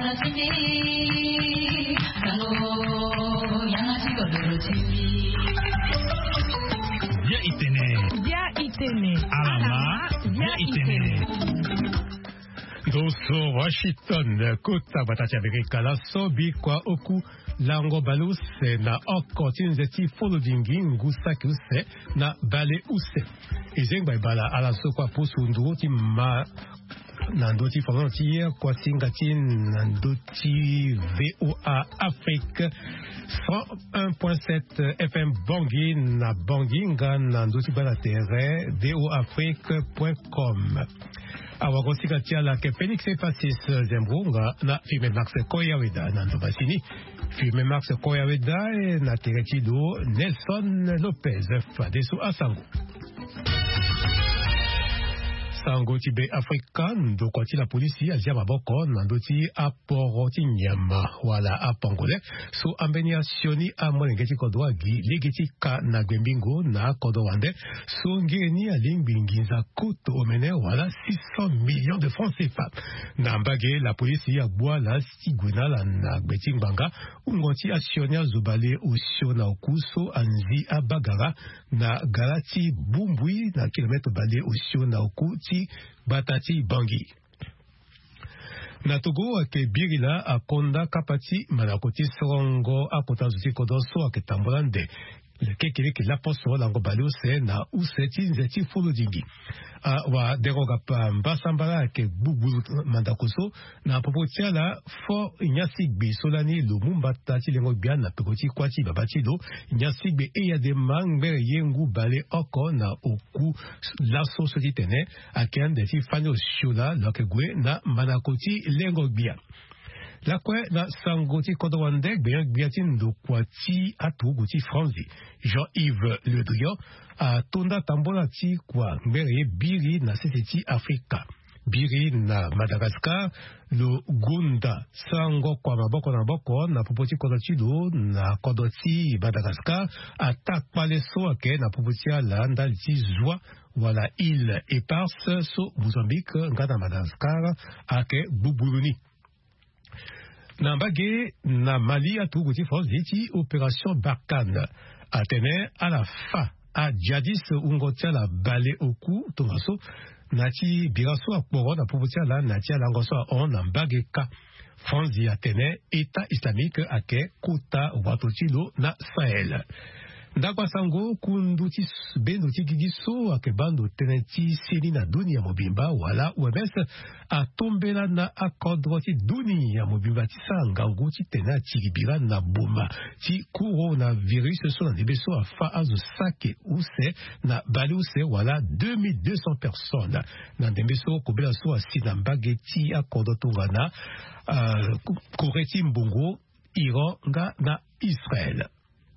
Doso Washington kota batati Amerika la sobi kwa oku lango baluse na okoti nzeti folodingi ngusaki use na bale use izengba ibala ala sokwa posundu ti ma nandoti frontière kwa singati nandoti VOA Afrique 101.7 FM Bangui na Banginga nandoti bala terre voafrique.com awakosika tiala ke Phoenix Epasis Zembunga na filme Max Koyaweda nando basini filme Max Koyaweda na teretido Nelson Lopez Fadesu Asango Sango tibe African do kwati la polisi azia maboko nandoti aporoti nyama wala apangole so ambeni asioni amolengeti kodwa gi legeti ka na gwembingo na kodowande so ngeni alingbinginza kuto omene wala 600 millions de francs CFA na mbage la polisi abwa la siguna la na gbetingbanga ungoti asioni azubale usiona okuso anzi abagara na galati bumbui na kilometre bale usiona okuti Batati Bangui. Na Togo ake birila akonda kapati manakoti sorongo akotazuti kodoso ake tambolande. Kekele la poso lango baluse na useti nzeti folodingi. Wa deroga pa mbasambala ake bubulu mandakoso na popotia la fo nyasigbe solani lumumba tati lengo biana pekoti kwati babati do nyasigbe eya de mangbe yengu bale oko na oku laso sotitene ake andeti fanyo shula loke gwe na manakoti lengo bia. La kwe na sangoti kodowande biatin do kwati atuguti franzi Jean-Yves Le Drian a tonda tambola ti kwa mbere biri na seseti Afrika biri na Madagascar lo gunda sango kwa maboko na boko na popoti kodochido na kodoti Madagascar attaque paleso ake na popoti ala ndalti zwa wala île éparse so Mozambique ngada Madagascar ake bubuluni. Na mbage na Mali atuguti franzi opération Barkhane atene à la fin a jadis ungotia la bale oku tomaso nati biraso akporo na popotia la nati alangoso on na mbage ka franzi atene État islamique ake kota watotilo na Sahel. Ndakwa sango kunduti benduti gigiso akebando teneti sini na dunia mobimba wala webes atombela na akodroti dunia mobimba tisanga nguti tena chigibira na boma ti coronavirus so na debeso afa azo sake use na bali use wala 2200 personnes na debeso kobela so asina mbageti akodotunga na koreti mbongo Iran nga na Israël.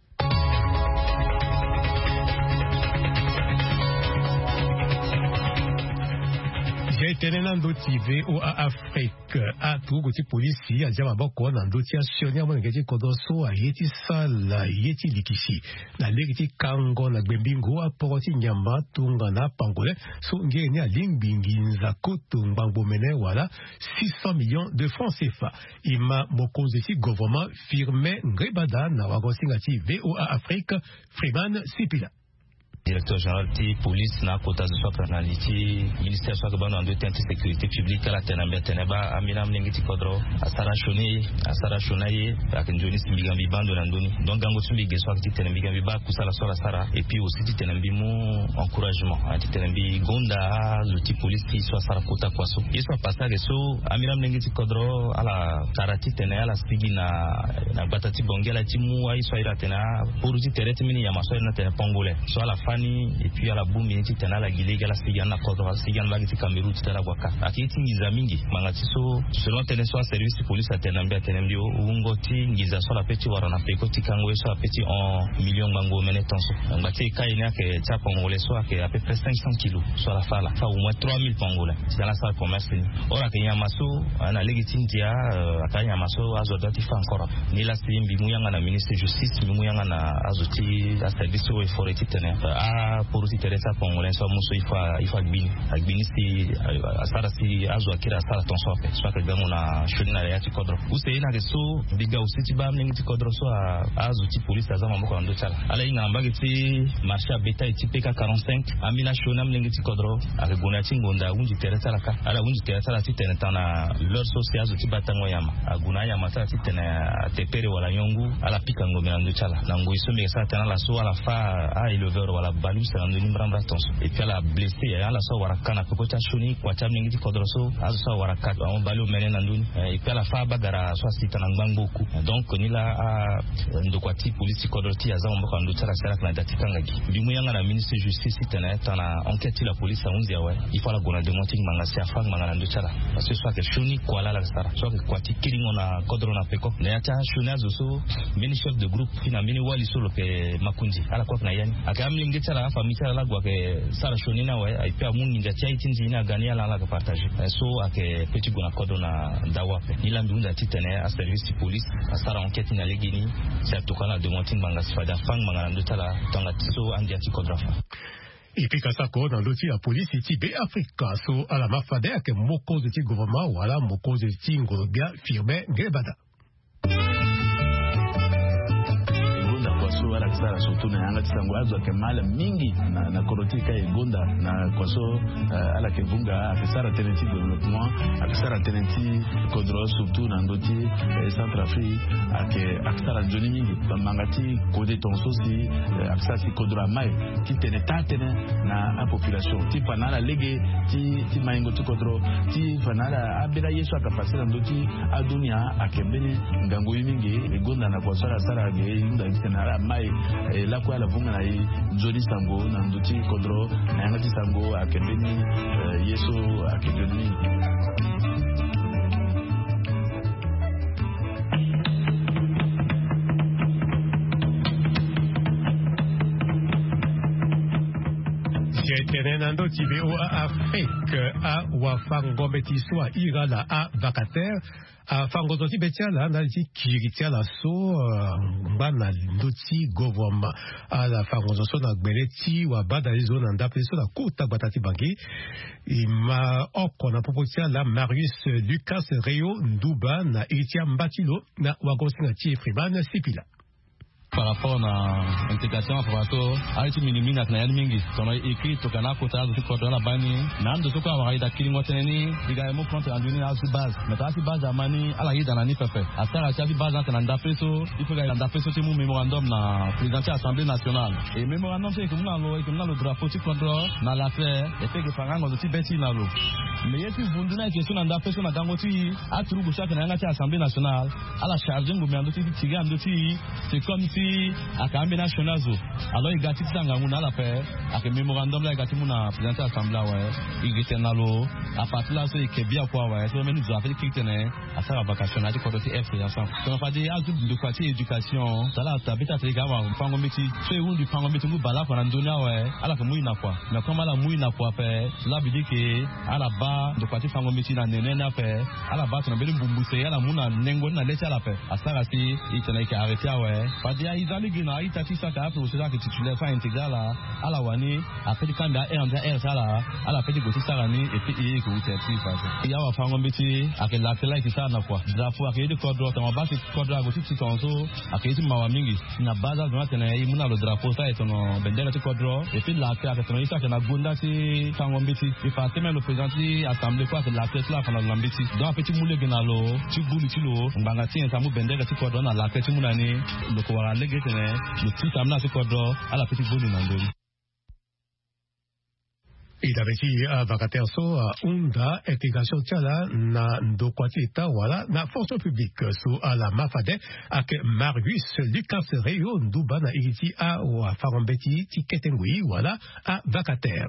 J'ai été nando TV au Afrique a tugoti polisi a jama boko nando ti asionia mo ngeti kodoso a yeti sala yeti likisi na legiti kango na gbembingo a poroti nyamba tunga na pangole so ngeni a lingbingi nza koto mbango mene wala 600 millions de francs CFA ima mokonzi ti gouvernement firme ngrebada na wagosinga ti VOA Afrique Freeman Sipila. Directeur général de police na kota zo kanaliti ministère so kabano ando tente sécurité publique la tenamba teneba amina mlengiti kodro asara shonaye akinjoni simbigambi bando na ndoni donc gango sumbi geso akiti tenembigambi ba kusala sala sara et puis aussi tenembi mu encouragement anti tenembi gonda l'outil police qui soit sara kota kwaso yeso passage so amina mlengiti kodro ala tarati tena ala spigi na batati bongela timu ai so ira tena poruti terete mini ya maso na tena pongole so ala et puis à la boum miniti tena la gile gala sigana kodra sigana bagiti Cameroun tena waka akiti ngiza mingi mangatiso selon tena so service police atenambia tenambio ungoti ngiza so la petit warana peko tikango so petit en million bango menetonso ngati kaina ke tsa congolais so ke à peu près 500 kilos so la fala fa au moins 3000 congolais dans la salle commerce ora ke nyamaso ana legiti ndia akanya maso azodati fa encore ni la simbi muyanga na ministre justice muyanga na azoti a service au forêt tena a porosi teresa congolais so muso ifa agbini si asara si azo akira asara tonso ape so ka gamu na shona ya ti kodro use ina ke so biga usiti ba mningi ti kodro so azo ti police azama mboko ndo chala ala ina mbagi ti marché beta ti PK 45 amina shona mningi ti kodro akegona ti ngonda unji teresa la ka ala unji teresa la ti tenetana leur social azo ti batango yama aguna yama sa ti tena tepere wala nyongu ala pika ngome ndo chala na ngo isome sa tena la so ala fa a éleveur wala balu sa ndo nimbramba tonso et puis ala blessé ala so wara kana ko ta shoni kwa ta mningi ti kodro so azo so wara ka on balu menen nduni et puis ala fa bagara so sita na ngbangoku donc ni la ndokwati police kodro ti aza mboko ndo chala sala na datikanga gi bimu yanga na ministre justice tena tana enquête la police a unzi yawe il faut la gona démonter manga si afang manga ndo chala parce que soit que shoni kwa la sara soit que kwati kiringo na kodro na peko na ya ta shoni azo so mini chef de groupe fina mini wali solo ke makunji ala kwa na yani akamli ngeta la famille la gwa ke sara shoni na we ai pa mungi nja chai tinzi na gania la ka partager so ake petit gona kodro na dawa pe ni la ndunda titene a service police asara enquête na legini c'est to kana de monting manga sifada fang manga ndo tala tanga so andiati kodrafa ipika sako na loti ya polisi ti be Afrika so ala mafade ake moko de ti gouvernement wala moko de ti ngobia firme ngebada wala kisara surtout na yanga tisango azo ke mala mingi na korotika egonda na kwaso ala ke bunga akisara tenenti développement akisara tenenti kodro surtout na ndoti Centrafrique akisara joni mingi bamangati kode tonso si akisara si kodro mai ti tene tatene na a population ti panala lege ti maingo ti kodro ti panala abira yesu akapasira ndoti adunia akembeni ngango mingi egonda na kwasara sara ge inda tenara mai la kwa la vunga na joli sango na nduti kodro na yangati sango akembeni yeso akembeni Tenenando tibeo a Afrique a wafango betiswa irala a vacataire a fango doti betiala na ti kiritiala so mbana ndoti government a la fango so na gbeleti wa bada zona ndape so la kota batati bangi ima okona popotia la Marius Lucas Rio Nduba na Itia Mbatilo na wagosinga ti Freeman Sipila par rapport à l'intégration approbato aiti minimina na yani mingi tono écrit to kana kota zo ko dona bani nando to ka wa ida kilingo teneni diga mo compte anduni na su base meta si base amani ala ida na ni pepe asara cha base na nda peso il faut ga nda peso ti mu memorandum na président assemblée nationale et memorandum c'est comme na lo drapeau ti kodro na la fait et fait que parango ti beti na lo mais yeti vunduna question na nda peso na dangoti aturu go chaka na ngati assemblée nationale ala charge ngombe ando ti tiga ando ti c'est comme si akambe national zo alors igati tsanga nguna la paix avec memorandum la igati muna président assemblée ouais igitenalo a partir là c'est que bien quoi ouais so menu za fait kitene asara vacation na ko ti f ensemble so fa di azu de quartier éducation sala tabita te ga wa pango meti so un du pango meti mu bala kwa ndona ouais ala ko muina kwa mais comme ala muina kwa pe la bi que ala ba de quartier pango meti na nene na pe ala ba to na bele mbumbuse ala muna nengo na leta la pe asara si itena ki arrêter ouais fa di izali gina itati saka pour cela que titulaire fa intégral à la wani après quand da R sala ala petit goti sala ni et puis que vous êtes fa ya wa fango mbiti ake la tela ki sana kwa drapo ake de kodro ta mabasi kodro goti titonso ake ti mawa mingi na baza zona tena yi muna lo drapo sa etono bendera ti kodro et puis la ake tono isa ke na gonda ti fango mbiti il fa même le président ti assemblée quoi que la tête là fa na lambiti donc petit moule gina lo ti bulu ti lo nganga ti en samu bendera ti kodro na la tête muna ni lo ko wara lege tene le ti samna ti kodro ala petit bulu na ndoni. Il avait dit à Vakaterso à Unda intégration tchala na ndokwatita wala na force publique so à la mafade avec Marius Lucas Rio Nduba na iriti a wa farambeti tiketengui wala à Vakater.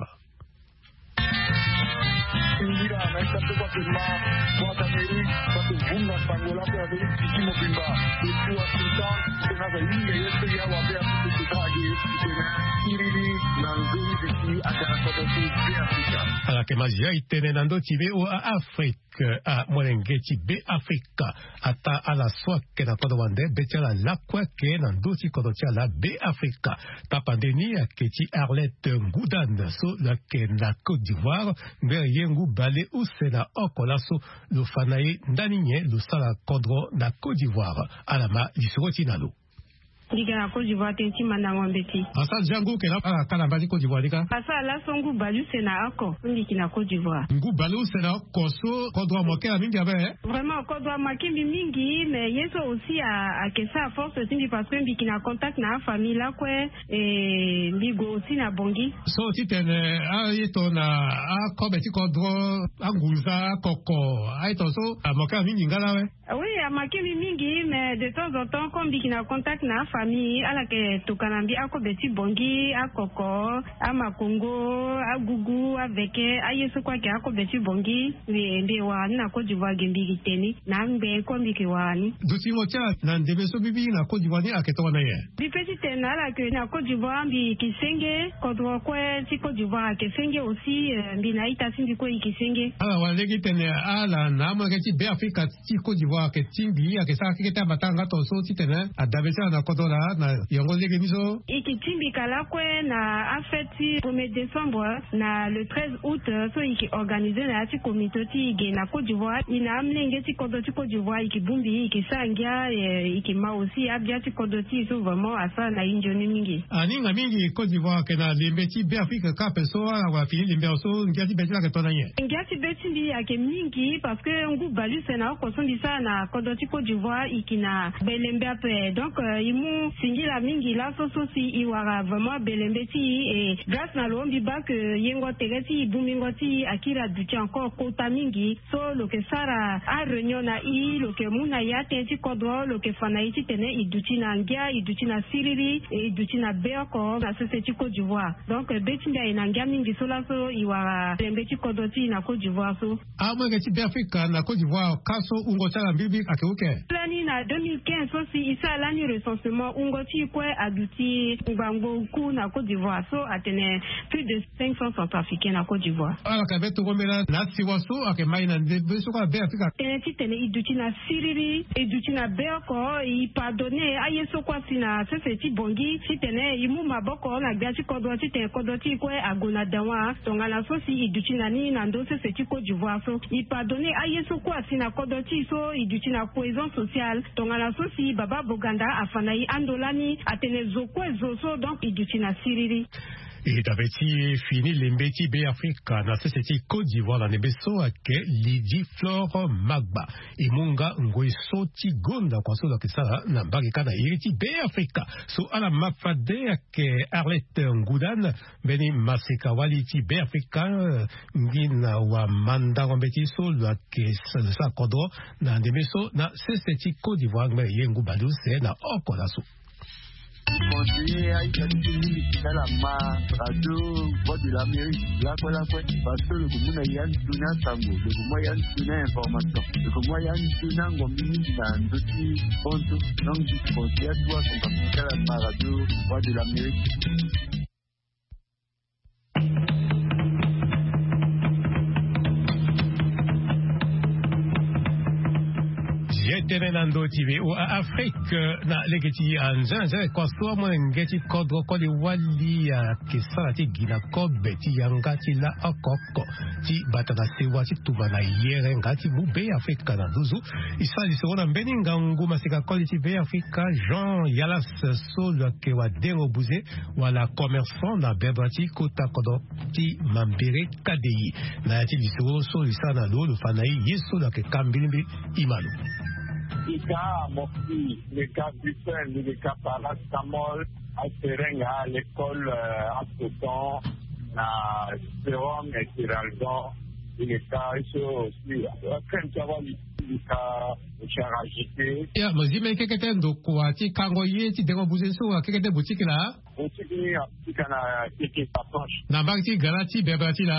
Mira, na esta topa firma kwa Amerik kwa vunga pangola kwa Amerik tikimo bimba kwa Sultan kuna za ile yetu ya wa pia tukitaje tena sirili na nzuri akanakodosi Afrika. Ala kemazia itene nando tibe o Afrika a Molengeti be Afrika ata ala swake na kodowande betela la kwake nando ti kodotia be Afrika tapandeni aketi Arlette Ngoudan so la ke na Côte d'Ivoire yengu bale usena okolaso lo fanaye ndaninye lo sala kodro na Côte d'Ivoire alama lisoti nalo Liga Côte d'Ivoire tenti mandango mbeti. Asa jangu ke na kala bali Côte d'Ivoire lika. Asa la songu balu sena ako ndi na Côte d'Ivoire. Ngu balu sena koso kodwa moke mingi abe. Vraiment kodwa makimbi mingi mais yeso aussi à que ça force aussi parce que mbiki na contact na famille la kwe et ligo aussi na bongi. So titene a yeto na a kobeti kodro anguza koko a yeto so moke mingi ngala we. Oui, à makimbi mingi mais de temps en temps comme mbiki na contact na famille ala ke tokanambi ako beti bongi akoko amakongo agugu aveke ayeso kwa ke ako beti bongi ndi wani na Côte d'Ivoire gembi liteni na mbe kombi ke wani duti mocha na ndebeso bibi na Côte d'Ivoire ni aketo na ye bi petit tena la ke na Côte d'Ivoire bi kisenge kodro kwe ti Côte d'Ivoire ke senge aussi bi na ita sindi ko ikisenge ala walegi tene ala na mo ke ti be Afrika ti Côte d'Ivoire ke timbi akesa ke ta batanga to so ti tene adabesa na kodola na yongo lege miso ikitimbi kala kwe na afeti 1er décembre na le 13 août so iki organisé na ti comité ti ge na Côte d'Ivoire ina amlenge ti kodo ti Côte d'Ivoire iki bumbi iki sangia iki ma aussi abia ti kodo ti so vraiment asa na injoni mingi aninga mingi Côte d'Ivoire ke na lembe ti be Afrika ka peso wa fini lembe so ngia ti beti la ke tona ye ngia ti beti bi ake mingi parce que ngu balu sena ko so ndisa na kodo ti Côte d'Ivoire iki na belembe ape donc imu singila mingi la sosi iwara vraiment belembeti et grâce na lombi ba que yengo tegeti bumingo ti akira duti encore kota mingi so lo ke sara a réunion na lo ke muna ya tenti kodro lo ke fana iti tene iduti na ngia iduti na siriri et iduti na beoko na société Côte d'Ivoire donc beti nda ina ngia mingi so la so iwara belembeti kodoti na Côte d'Ivoire so ama ngeti be Afrika na Côte d'Ivoire kaso ungo tala bibi akeuke plani na 2015 so si isa lani recensement ungo ti kwe aduti ngbango ku na Côte d'Ivoire so atene plus de 500 centrafricains na Côte d'Ivoire ala ka beto gomela na siwaso ake maina ndebe so ka be Afrika tene iduti na siriri iduti na beoko i pardonner ayeso kwa sina se ti bongi si tene imu maboko na gati kodo ti tene kodo ti kwe agona dawa tongana so si iduti na ni na ndo se ti Côte d'Ivoire so i pardonner ayeso kwa sina kodo ti so iduti na cohésion sociale tongana so si baba boganda afanai andolani atene zokwe zoso donc iduti na siriri et d'aveti fini lembeti be Afrika na société Côte d'Ivoire la nebeso ake Lydie Flore Magba imunga ngoi soti gonda kwa so la kisala na mbagi kana iriti be Afrika so ala mafade ake Arlette Ngoudan beni masika waliti be Afrika ngina wa manda ngombeti so la ke sa kodo na nebeso na société Côte d'Ivoire me yengu badu se na okola so continuer à y continuer dans la radio voix de l'Amérique là parce que le commun a yann tuna tango le commun yann tuna information le commun yann tuna ngomini dans d'autres comptes donc je conseille à toi qu'on va faire la radio voix de l'Amérique. Tenenando TV ou Afrique na legeti anzanza kwa so mo ngeti kodro ko de wali ke sarati gina ko beti yangati la okoko ti batana sewa ti tubana yere ngati mu be Afrika na duzu isali so na beninga nguma sika ko ti be Afrika Jean Yalas so le ke wa dengo buze wala commerçant na bebati kota kodo ti mambere kadei na ti so isana lo fanai yeso la ke kambilimbi imalu les cas Mofi, les cas Bussen, les cas Paracétamol, à Serenga, à l'école à Coton, à Sérum et Tiraldon, les cas aussi, après tu vas les cas charagité. Ya, mzime kekete ndo kwa ti kango ye ti dengo buzenso kekete boutique la. Boutique ni a ti kana keke papoche. Na bank ti garati bebati la.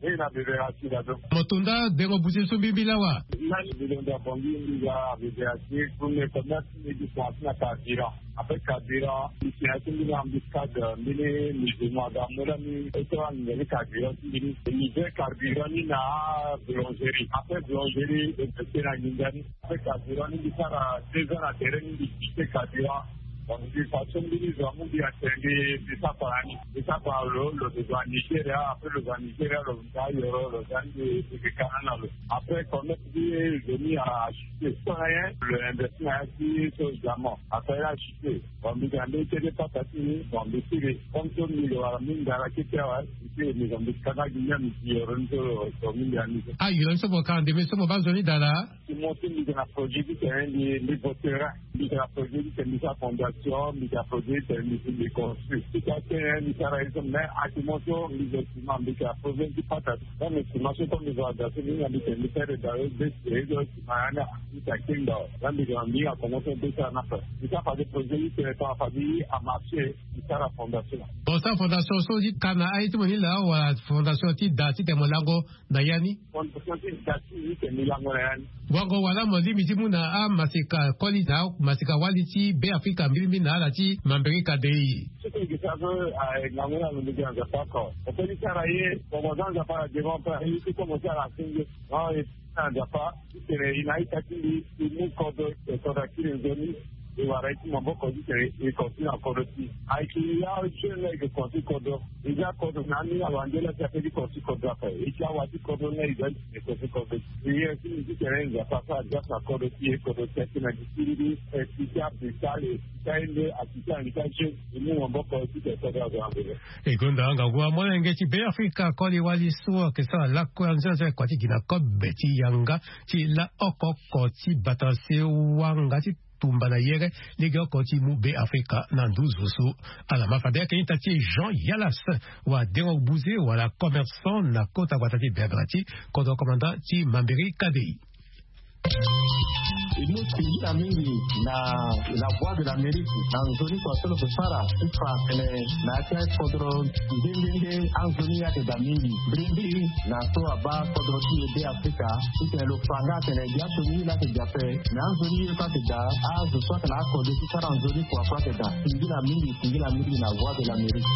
et la bévération là-dedans. Motunda, dengo bouger son bibilawa. Là, nous devons d'abord dire la bévération pour les commerces et du point à Kadira. Après Kadira, il y a une embuscade, mais musulmans d'amour, et ça, il y a les Kadira, il y a Kadira, il y a boulangerie. Après boulangerie, c'est la Nindani. Après Kadira, il y a 2 ans à terrain, il y a Kadira. Donc, de façon nous avons bien attendu de ça par année. De ça par le Nigeria, après le Nigeria, le Canada. Après, comme on dit, je mis à acheter. Rien, le investissement a été sur le diamant. Après, il a acheté. On me dit, on n'est pas passé, on me dit, comme tout le monde a mis dans la question, nous avons dit, Canada, il y a mis sur le Ah, il y a un peu de mais ce moment, je dans la. Si mon team est un projet qui est un des voteurs, il y a un projet qui est mis à fondation. Il y a produit des construits. Il y a un raison, mais à ce moment, les estimants, il y a un problème qui passe. Dans l'estimation, comme nous avons dit, il y a un ministère de la il y a un dans les grands lieux, à commencer de faire un appel. Il y a pas de projet qui est en famille à marcher, il y a la fondation. Bon, ça, fondation, so, dit, Kana, aïe, moni là, ou la fondation, ti, dati, te molango, dayani. Fondation, ti, dati, te molango, dayani. Wango, wala, moni, mitimuna, a, masika, koli, na, masika, waliti, be, Afrika, mbi, na, la, ti, mamberi, kadei. Ce que je savais, l'anglais, nous dit, on n'a pas encore. On peut lui travailler, on va dans la part de devant, il faut commencer à la finir. Non, et, on n'a pas, il a été, il nous code, et code, qui est donné. Et voilà, il m'a beaucoup dit qu'il continue encore aussi. Il y a un jeune qui continue encore. Il y a encore un ami à l'Angela qui a fait du continue encore. Il y a un continue encore. Il y a un continue encore. Il y a un petit terrain, il y a pas ça, il y a encore aussi, il y a encore aussi, il y a difficulté, il y a des salles, il y a une assistance à l'éducation. Il y a beaucoup aussi de choses à faire. Et quand on a vu moi, l'engagement de Afrique, quand il va l'histoire que ça, la cohésion, c'est quoi, qui n'a pas bêti yanga, qui la okoko, qui batasse wanga, qui tumbana yere liga koti mu be Afrika na 12 so ala mafade ke intati Jean Yalas wa dengo buze wala commerçant na kota watati begrati kodo commandant ti Mamberi Kadei. Nous la mingi na voix de l'Amérique dans zone kwa solo kusara ifa kele na tia kodro ndende anzoni ya de mingi brindi na so aba kodro ti de Afrika ite lo fanga tele ya tuni la te jape na anzoni ka te da a zo so na ko de sara anzoni kwa te da la mingi na voix de l'Amérique.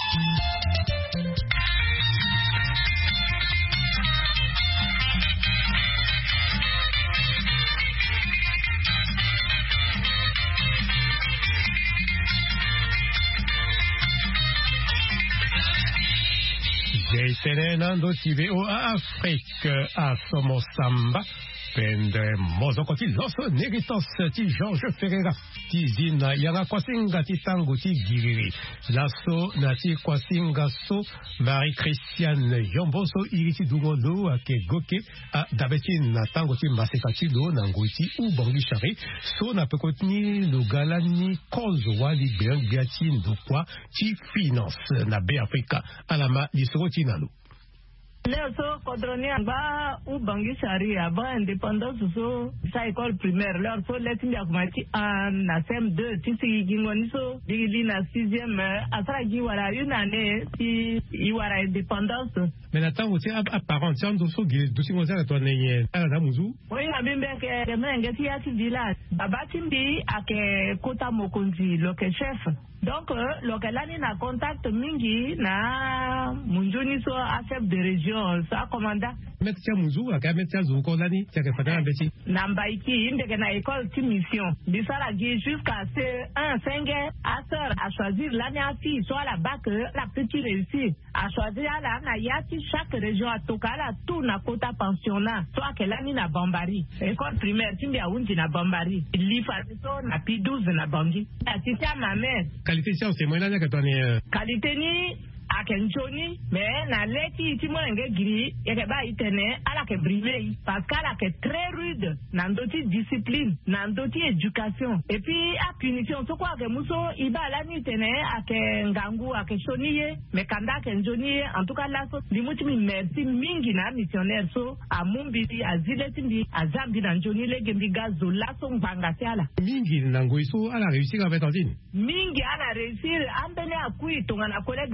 Tenendo TVO Afrique à Somosamba. Pende mozo koti loso negritos ti Georges Ferreira ti zina yanga kwasinga ti tango ti giriri laso na ti kwasinga so Marie Christiane Yomboso iriti dungolo ake goke a dabetin na tango ti masekati do na ngoti u bongi chari so na pekotni lo galani kozo wali biati ndokwa ti finance na be Afrika alama lisoro ti nalo. Leo so kodroni aba u bangi sharia ba indépendance so sa école primaire leur so leti ya kumati na CM2 tisi gingoni so digili na 6e asara gi wala une année si iwara indépendance. Mais la tango ti apparent tian do so gi do si ngozela to nenye ala muzu. Oui abimbe ke de menge ti ya ti village baba timbi ake kota mokonzi lo ke chef. Donc, lokalani na contact mingi na munjuni so a chef de région sa commanda. Metia muzu aka metia zuko lani tia ke fata beti. Na mbaiki inde na école ti mission. Bisala gi jusqu'à C1 5 à sœur à choisir l'année à fille soit la bac la petite réussite à choisir la na yati chaque région a tokala tout na kota pensionnat soit que l'année na Bambari école primaire timbi a unji na Bambari li fa so na P12 na Bangi assistant ma mère. Qualité science c'est moi là que toi ni qualité ni akenjoni mais na leti ti mo nge giri yeke ba itene ala ke briller parce qu'ala ke très rude na ndoti discipline na ndoti éducation et puis a punition so kwa ke muso iba la ni tene ake ngangu ake shoniye mais kanda ke njoni en tout cas là so limuti mi merci mingi na missionnaire so a mumbidi a ziletimbi a zambi na njoni le gembi gazo la so mbanga tiala mingi na ngoi so ala réussir avec tantine mingi ala réussir ambele akui tonga na collègue timbi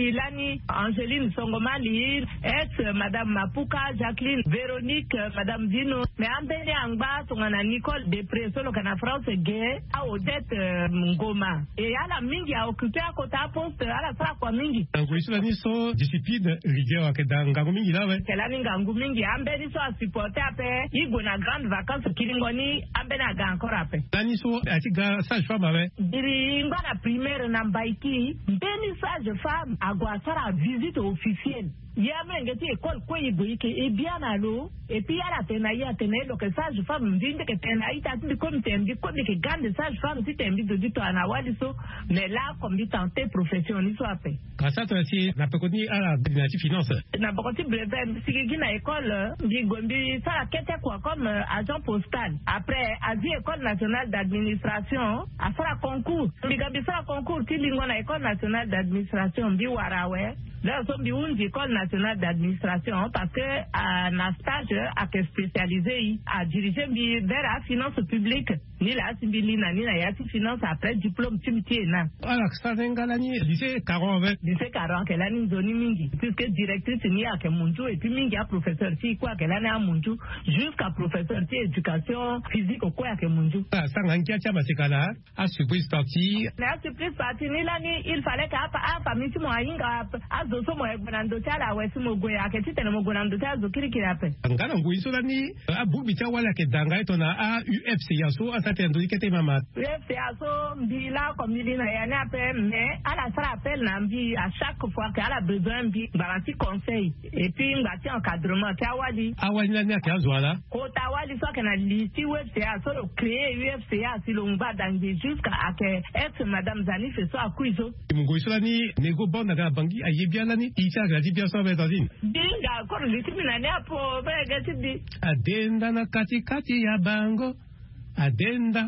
ti lani Angeline Songomali, Madame Mapuka, Jacqueline, Véronique, Madame Dino, mais ambeni angba tongana Nicole Depré solo kana France gay a Odette Ngoma. Et ala mingi a occupé à côté à poste ala sa kwa mingi. Ngouiso lani so discipline rigueur akeda ngangu mingi la we. Kelani ngangu mingi ambeni so a supporter ape igo na grande vacances kilingoni ambeni aga encore ape. Lani so atiga sage-femme awe. Diri ngana primaire na Mbaiki, mbeni sage-femme agwasara visite officielle. Yamengeti école kwa iboike et bien allo et puis ala tena ya tena donc sage-femme ndinde ke tena ita tindi comme tembi comme ke grande sage-femme si tembi de dito anawali so mais là comme dit tenter profession ni so ape. Kasa to si na pekoni ala dinati finance. Na pekoni breve si gina école di gombi ça kete quoi comme agent postal. Après azi école nationale d'administration a faire concours. Bigabi faire concours ti lingo na école nationale d'administration bi warawe. Là so bi unji école nationale d'administration parce que un stage à spécialisé à diriger vers la finance publique ni la sibilina ni la yati finance après diplôme timtiena. Alors ça n'engalani lycée 40 lycée 40 que l'année zone mingi puisque directrice ni à Kemunju et puis mingi a professeur si quoi que l'année à Munju jusqu'à professeur de éducation physique au quoi à Kemunju. Ça n'enkia chama sekala à surprise partie. La surprise partie ni l'année il fallait qu'à famille mo ainga à zoso mo ebonando chala wesi mo goya ke titene mo gonando ta zokiri kirape. Ngala nguiso lani abu bicha wala ke danga etona a UFC yaso asate ndo ikete mama. UFC yaso mbila komili na yana pe mais à la sala appel na mbi à chaque fois qu'elle a besoin mbi garantie conseil et puis ngati encadrement tawali. Awali nani akazwala. Ko tawali so kana listi UFC yaso lo créer UFC yaso lo ngba dangi jusqu'à que ex madame Zani fait ça akuizo. Nguiso lani nego bonda ga bangi ayebia lani icha ga dibia so betazini. Dinga ko litimina ne apo bega tibi. Adenda na katikati ya bango. Adenda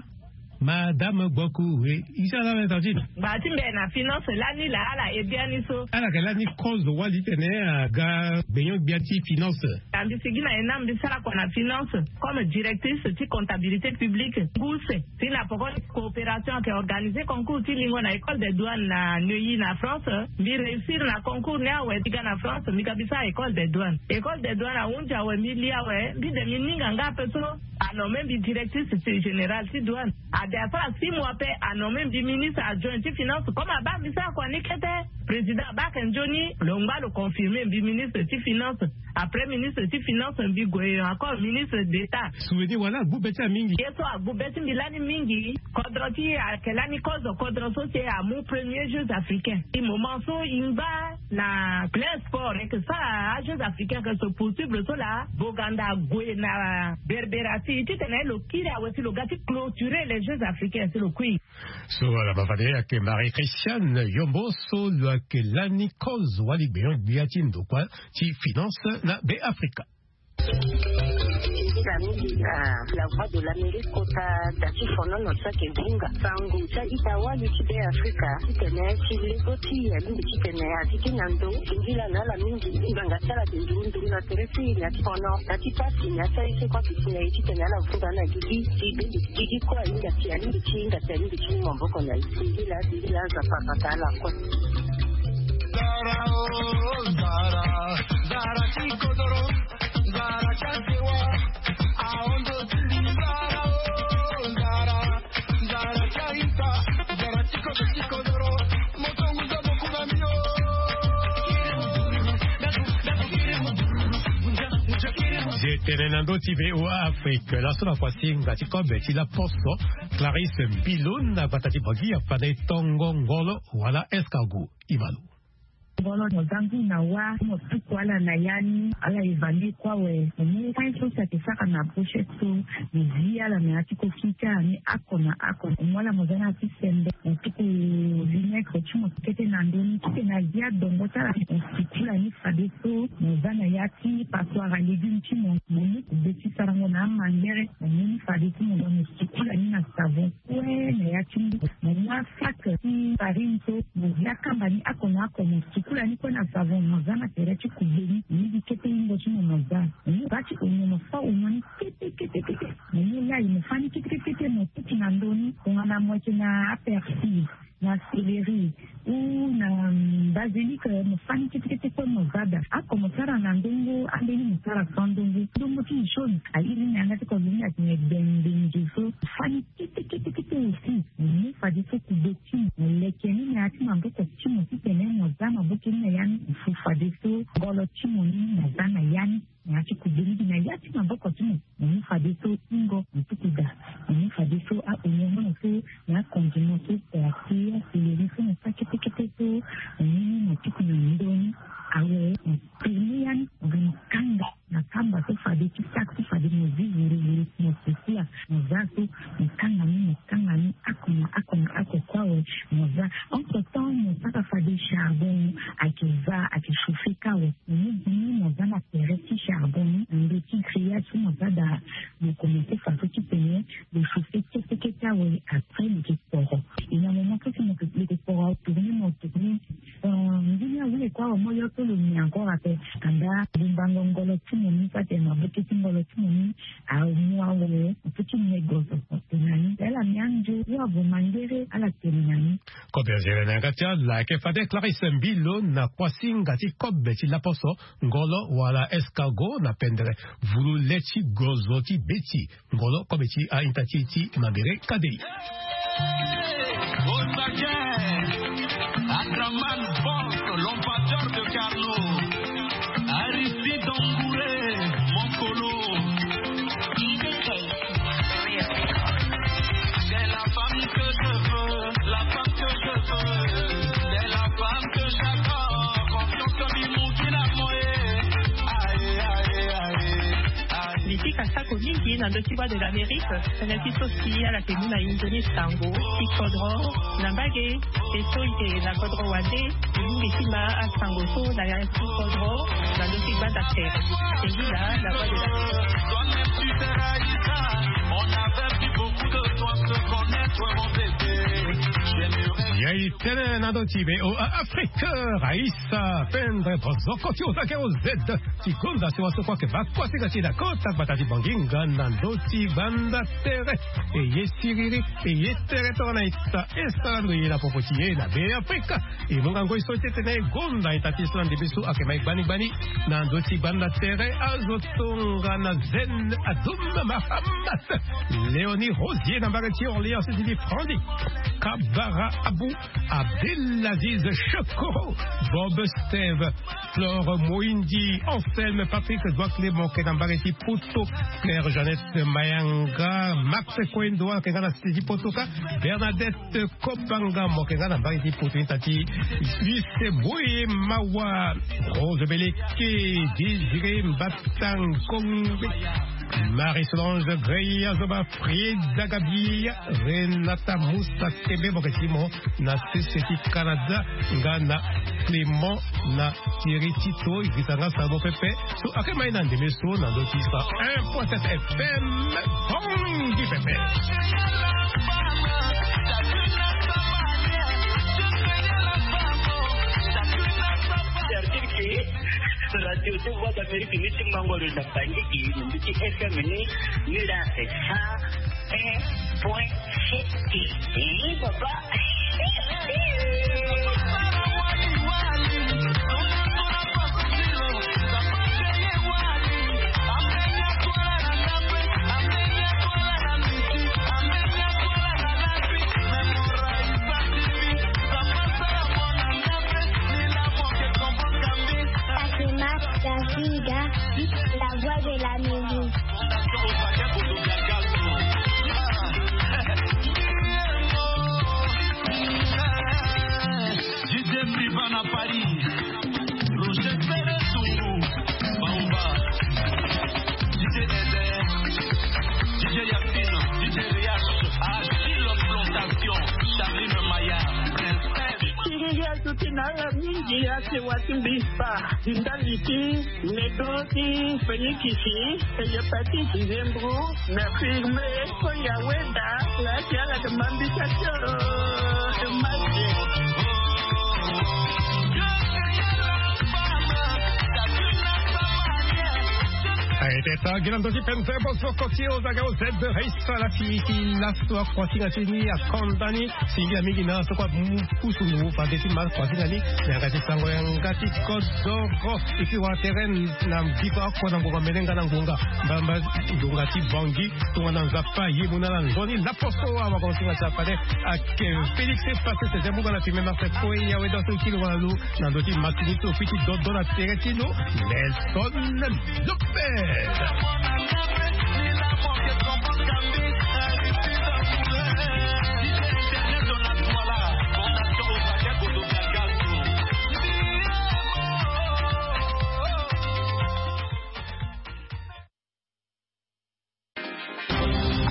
Madame Bokuwe, isa la betazini. Bati mbe na finance lani la ala ebia ni so. Ala ga lani cause wali tene ga benyo biati finance. Ambi sigina enambi sala kwa na finance comme directrice de comptabilité publique. Gouse, si la coopération qui a organisé concours ti lingo na école de douane na Neuilly na France, bi réussir na concours na we tiga na France, mi kabisa école de douane. École de douane a unja we milia we, bi de mininga nga peso, a nommé bi directrice générale ti douane. A de après 6 mois pe a nommé bi ministre adjoint ti finance comme aba bisa kwa nikete président Bakenjoni, l'ongba le confirmer bi ministre ti finance. Après ministre ti finance bi goye encore ministre d'état. Souvenez voilà bubeta mingi. Yeso bubeta milani mingi. Kodroti a kelani kozo kodroso c'est à mon premier Jeux africains. Et moment so imba na plein sport et que ça Jeux africains que ce possible so là Boganda goye na Berberati ti tenait le kira aussi le gati clôturer les Jeux africains c'est le qui. So la bavade que Marie-Christiane Yombo so lo que lani kozo wali beyon biatin do kwa ti finance na be Africa. La voix de l'Amérique kota dati fono no sake bunga sangu cha itawali chibe Afrika tene chilekoti ya mingi chitene atiki nando ingila na la mingi nganga sala tindu na teresi ya fono dati pasi ya sai se kwa kisi ya chitene la fuda na gigi kwa inga tia mingi chinga tia mingi chinga mboko na ingila za papatala kwa Zara chico doro Zara chasewa aondo tindi Zara chaita Zara chico doro motongu za boku na mio Tenendo TV au Afrique. La sola fois-ci, ngati kobe ti la posto Clarisse Bilon na batati bagi apane tongo ngolo wala escargot Ivalu. Ngolo nozangu na wa motuku wala na yani ala ivali kwa we mwenye kainso sa kisaka na pushe tu nizia la meatiko kita ni ako mwala mozana ati sembe motuku vinekro chumo kete na ndoni kite na zia dongo tala msikula ni fadeso mozana yati paswara legin chimo mwenye kubeti sarango na mangere mwenye fadeso mwenye msikula ni na savon kwe na yati mwenye faka si parinto mwenye kamba ni ako msikula kula niko na savon mazana tereti kubeni ni kete ingo chino mazana ni bati unono fa unoni kete ni la imefani kete no kiti na ndoni kungana mwache na aperçu na céleri na basilique mfani kitu kwa mzada ako msara na ndungu andeni msara sondungu ndungu tishoni alini nyanga kwa dunia kwenye bendingizo fani kitu usi ni fadiso kudoti lekeni na ati mambo kwa timu kitene mzama bukini yani fadiso golo timu ni mzana yani ati kudiri na yati mambo kwa timu ni fadiso ingo mtukuda ni fadiso a unyono tu na konjino tu kwa kia silirifu na sakiti kitu ni mtuku na ndoni awe premium ngakanga na kamba tu fadiki sakti fadiki muzuri muzisia muzatu mkanga ni ako kwawe muza onko tono saka fadi charbon akiva akishufika we ni muza na pereti charbon ndo ki créa tu muza da me commencer façon qui tenait de chauffer quelque we après le sport il y a un moment que le sport tourner ndio wile kwa moyo tu ni encore après anda limbango ngolo timu pate na bukiti ngolo timu au mwawe petit négoce tenani la mianjo ya bomandere ala tenani ko bezere na katia la ke fade Clarisse Mbilo na kwasinga ti kobeti la poso ngolo wala escargot na pendere vulu leti gozo ti beti ngolo kobeti a intati mabere kadei Adraman Boss, l'ambassadeur de Carlo, Aristide Dongouré, mon colo. C'est la femme que je veux, la femme que je veux, c'est la femme que j'adore, confiance comme il mouille la moelle. Aïe, aïe, aïe, aïe. Liti kasako mingi na ndotiba de l'Amérique, senati sosi ala temu na Indonésie tango, ikodro, nambage, eto ite na kodro wade, mingi sima a tango so na ya ikodro, na ndotiba da terre. Engila, la voix de l'Amérique. Toi-même tu seras Issa, on avait pris beaucoup de temps se connaître, mon bébé. Yai tene na ndotibe o Afrique, Raissa, pendre pozoko ti otake o Z, ti konda se waso kwa ke bakwa se gati da kota batati banginga na ndoti banda tere, e ye siriri, e ye tere tona ita, estarando ye na popoti ye na be Afrika, e mungango isote tene gonda itati islan de besu ake maik bani, na ndoti banda tere, azotonga na zen, adum Mahamat, Léonie Rosier na bagati Orléans, se dit Frandi, Kabara Abou, Abdelaziz Chokoro, Bob Steve, Flore Moindi, Anselme Patrick, Doua Clément, Kenambareti Poto, Claire Jeannette Mayanga, Max Koendoa, Kengana Sidi Potoka, Bernadette Kopanga, Mokengana Bareti Poto, Tati, Luce Bouye Mawa, Rose Beleke, Désiré Batang Kongbe, Marie-Solange Grey, Azoba Frida Gabi, Renata Moussa Kebe, Bokesimo, na CCT Canada, Ngana Clément, na Thierry Tito, Grisanga Sabo Pepe, so Akema Inande Meso, na Dotista 1.7 FM, Bongi Pepe. Radio tu Voix d'Amérique ni tu mangolo na bandiki ni tu FM ni la c'est ça 1.7 papa La voix de l'Amérique. DJ Privan à Paris, Roger Ferretou, Baouba, DJ Eder, DJ Yacine, DJ Riach, Agile Plantation, Charline Maya, Tutinala mingi ase watimbisa Dindaliti, Negoti, Fenikisi, Eyapati, Zembru, Nafirme, Koyaweda, La Tiala de Mambisatio, de Magie. Aiteta Gilandoji Pensebo Sokotio Zagao Z Haisa la Fiki Lasto Kwatingani Akondani Singi Amigi na Sokwa Kusumu Fadeti Mal Kwatingani Nangati Sango Yangati Kodoro ikiwa teren na Dipa Kona Ngoga Melenga na Ngonga Bamba Ngati Bangi Tuwana Zapa Yemuna na Zoni Laposo Awa Konsinga Zapade Ake Felix Passé Ses Emuga na Timena Fekwe Yawe Dosu Kilo Walu Nandoti Matinito Fiti Dodo na Teretino Nelson Lopez.